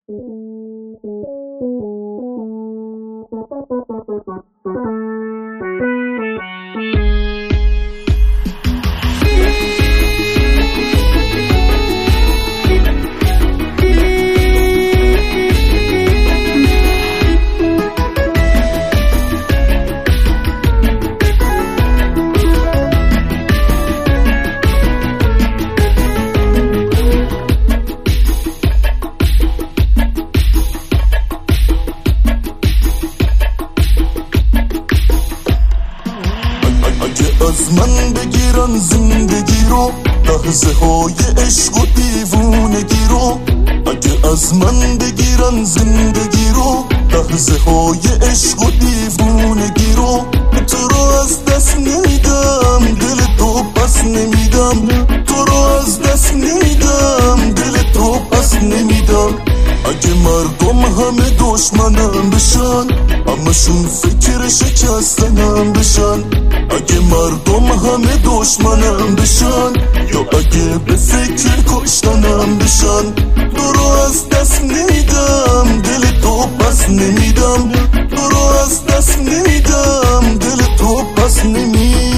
از من بگیرن زندگی رو، لحظه های عشق و دیوونگی رو. اگه از من بگیرن زندگی رو، لحظه های عشق و دیوونگی رو. تو رو از دست نمیدم، دل تو پس نمیدم. تو رو از دست نمیدم، دل تو پس نمیدم. اگه مردم همه دشمنم بشن، همشون فکر شکستنم بشن. اگه مردم همه دشمنم بشن، یا اگه به فکر کشتنم بشن. تو رو از دست نمیدم، دل تو پس نمیدم. تو رو از دست نمیدم، دل تو پس نمیدم.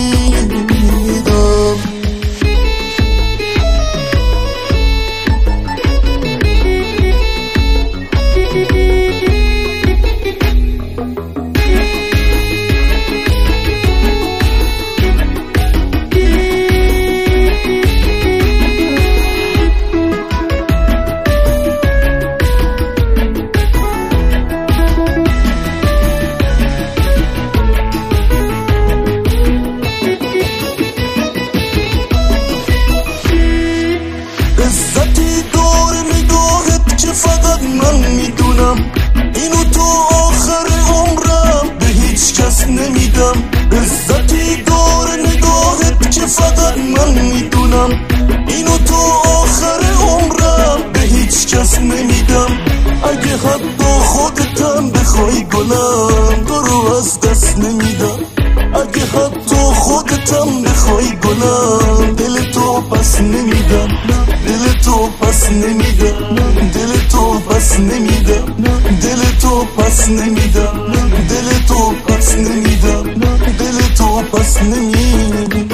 عزتی دور نگاهت که فقط من میدونم. اینو تو آخر عمرم به هیچ کس نمیدم. عزتی دور نگاهت که فقط من میدونم. اینو تو آخر عمرم به هیچ کس نمیدم. اگه حتی خودتم بخوای گلم، تو رو از دست نمیدم. اگه حتی خودتم بخوای گلم، دل تو پس نمیدم. دل تو پس نمیدم. دل تو پس نمیدم. دل تو پس نمیدم. دل تو پس نمیدم. دل تو پس نمیدم.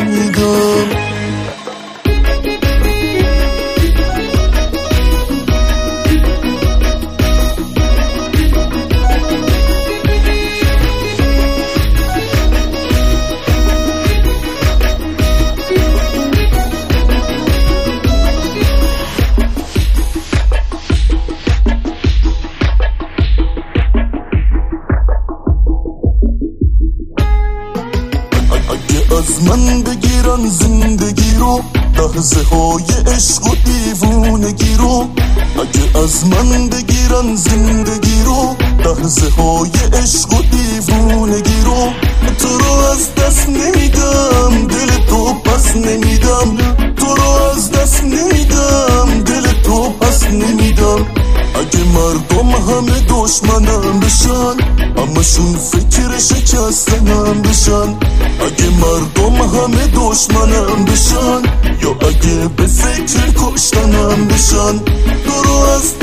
از من بگیرن زندگی رو، لحظه های عشق و دیوونگی رو. اگه از من بگیرن زندگی رو، لحظه های عشق و دیوونگی رو. تو رو از دست نمیدم، دل تو پس نمیدم. تو رو از دست نمیدم، دل تو پس نمیدم. اگه مردم همه دشمنم بشن، همشون فکر شکستنم بشن. اگه مردم همه دشمنم بشن، یا اگه به فکر کشتنم بشن. تو رو از